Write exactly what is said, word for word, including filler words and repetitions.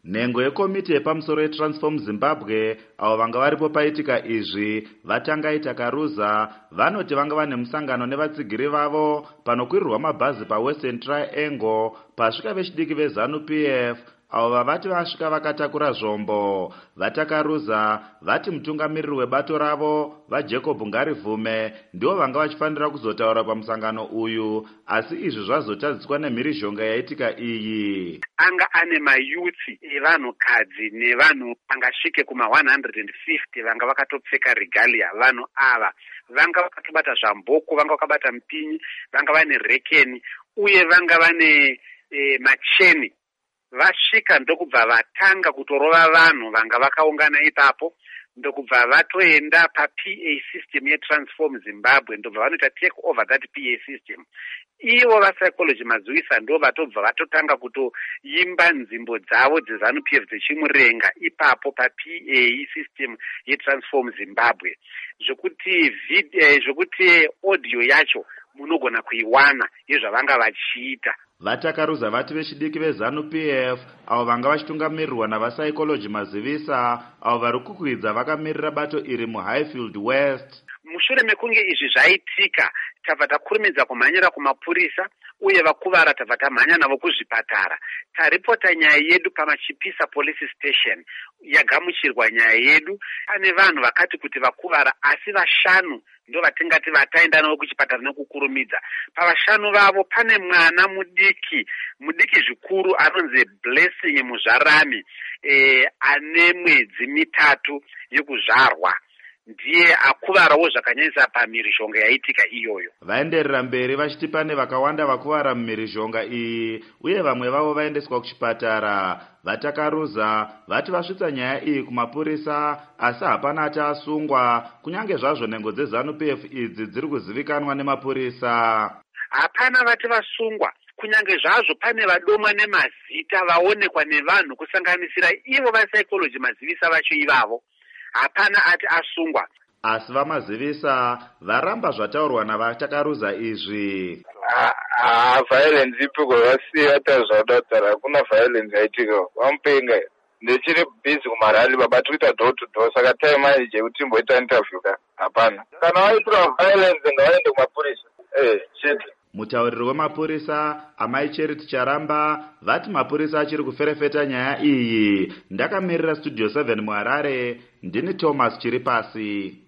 Nhengo yekomiti yepamusoro yeTransform Zimbabwe avo vanga varipo paitika izvi vatangaita Karuza vanoti vanga vane musangano nevatsigiri vavo panokwirirwa mabhazi paWestern Triangle pasvika vechidiki veZANU-P F avo vavati vasvika vakatakura zvombo. VaTakaruza vati mutungamiriri webato ravo vaJacob Ngarivume ndivo vanga vachifanira kuzotaura pamusangano uyu, asi izvi zvazotadziswa nemhirizhonga yaitika iyi. Anga ane mayuthi evanhukadzi nevanhu angasvike kuma one hundred fifty vanga vakatopfeka regalia. Vanhu ava vanga vakatobata zvamboko, vanga vakabata mpinyi, vanga vane rekeni uye vanga vane e, macheni. Vasvika ndokubva vatanga kutorova vanhu vanga vakaungana ipapo, ndokubva vatoenda pa-P A system yeTransform Zimbabwe, ndobva vanoita take over that P A system. Ivo vaPsychology Mazivisa ndo vatobva vatotanga kutoimba nzimbo dzavo dzeZANU-P F dzechimurenga ipapo pa-P A system yeTransform Zimbabwe, zvokuti video zvokuti audio yacho munogona kuiwana yezvavanga vachiita. VaTakaruza vati vechidiki veZANU-P F avo vanga vachitungamirirwa navaPsychology Mazivisa avo vari kukwidza vakamirira bato iri muHighfield West. Mushure mekunge izvi zvaitika, tabva takurumidza kumhanyira kumapurisa uye vakuvara tabva tamhanya navo kuzvipatara. Taripota nyaya yedu paMachipisa Police Station, yagamuchirwa nyaya yedu. Pane vanhu vakati kuti vakuvara, asi vashanu ndo vatingati vataenda navo kuchipatara nekukurumidza. Pavashanu vavo pane mwana mudiki, mudiki zvikuru anonzi Blessing Muzvarami, e, ane mwedzi mitatu yekuzvarwa. Ndiye akuvarawo zvakanyanyisa pamhirizhonga yaitika iyoyo. Vaenderera mberi vachiti pane vakawanda vakuvara mumhirizhonga iyi uye vamwe vavo vaendeswa kuchipatara. VaTakaruza vati vasvitsa nyaya iyi kumapurisa, asi hapana ati asungwa, kunyange zvazvo nhengo dzeZANU-P F idzi dziri kuzivikanwa nemapurisa. Hapana vati vasungwa, kunyange zvazvo pane vadomwa nemazita vaonekwa nevanhu kusanganisira ivo vaPsychology Mazivisa vacho ivavo. Hapana ati asungwa. Asi vaMazivisa varamba zvataurwa navaTakaruza izvi. Ah, violence ipo kwavasiya tazvadadzara, hakuna violence yaitika. Vamupenga ndechiri busy kumarali baba twitter door to door, saka time manje kuti mboita interview ka. Hapana. Kana waitira violence ngawaende kumapurisa. Eh, shit. Mutauriri wemapurisa Amai Charity Charamba vati mapurisa achiri kuferefeta nyaya iyi. Ndakamirira Studio seven muHarare, ndini Thomas Chiripasi.